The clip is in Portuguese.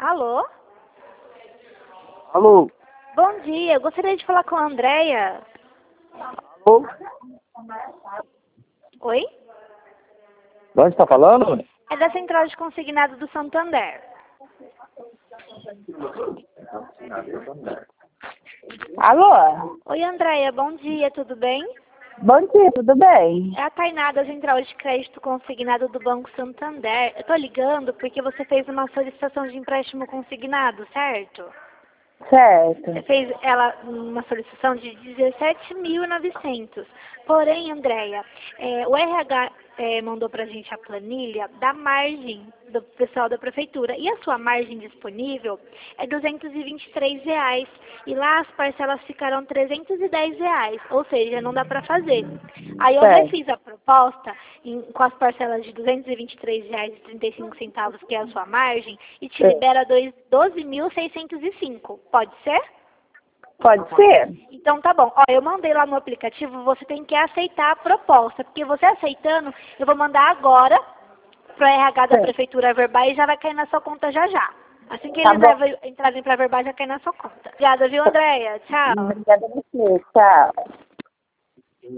Alô? Alô? Bom dia, eu gostaria de falar com a Andréia. Alô? Oi? De onde está falando? É da Central de Consignado do Santander. Alô? Oi, Andréia, bom dia, tudo bem? Bom dia, tudo bem? É a Tainá da Central de Crédito Consignado do Banco Santander. Eu tô ligando porque você fez uma solicitação de empréstimo consignado, certo? Certo. Você fez uma solicitação de 17.900. Porém, Andréia, o RH mandou para a gente a planilha da margem do pessoal da prefeitura. E a sua margem disponível é R$ 223. E lá as parcelas ficaram R$ 310. Ou seja, não dá para fazer. Aí eu Certo. refiz a proposta com as parcelas de R$ 223,35, que é a sua margem, e te libera R$ 12.605. Pode ser? Pode ser? Então tá bom. Ó, eu mandei lá no aplicativo, você tem que aceitar a proposta, porque você aceitando, eu vou mandar agora pro RH da Certo. Prefeitura Verbais e já vai cair na sua conta já já. Assim que Tá eles bom. entrarem pra Verbais, já cai na sua conta. Obrigada, viu, Andréia? Tchau. Obrigada a você. Tchau.